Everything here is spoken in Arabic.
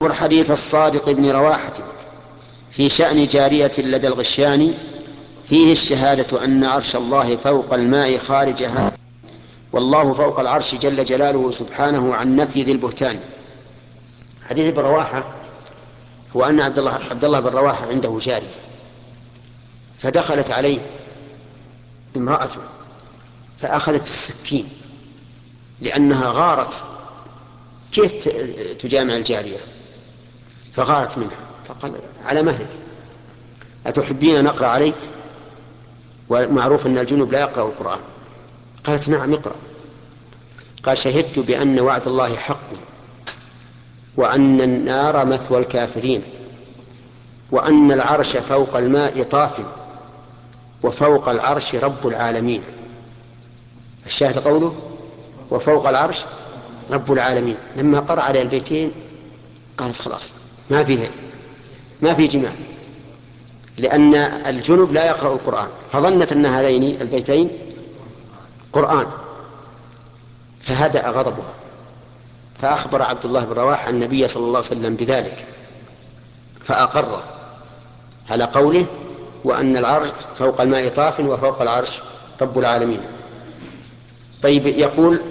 حديث الصادق بن رواحة في شأن جارية لدى الغشيان فيه الشهادة أن عرش الله فوق الماء خارجها، والله فوق العرش جل جلاله سبحانه عن نفي ذي البهتان. حديث ابن رواحة هو أن عبد الله بن رواحة عنده جارية، فدخلت عليه امرأته فأخذت السكين لأنها غارت كيف تجامع الجارية، فغارت منها فقال: على مهلك، أتحبين أن أقرأ عليك؟ ومعروف أن الجنوب لا يقرأ القرآن. قالت: نعم اقرأ. قال: شهدت بأن وعد الله حق، وأن النار مثوى الكافرين، وأن العرش فوق الماء طاف، وفوق العرش رب العالمين. الشاهد قوله وفوق العرش رب العالمين. لما قرأ على البيتين قالت: خلاص ما في جماع، لأن الجنوب لا يقرأ القرآن، فظنت أن هذين البيتين قرآن، فهدأ غضبها، فأخبر عبد الله بن رواحة النبي صلى الله عليه وسلم بذلك، فأقر على قوله وأن العرش فوق الماء طاف وفوق العرش رب العالمين. طيب، يقول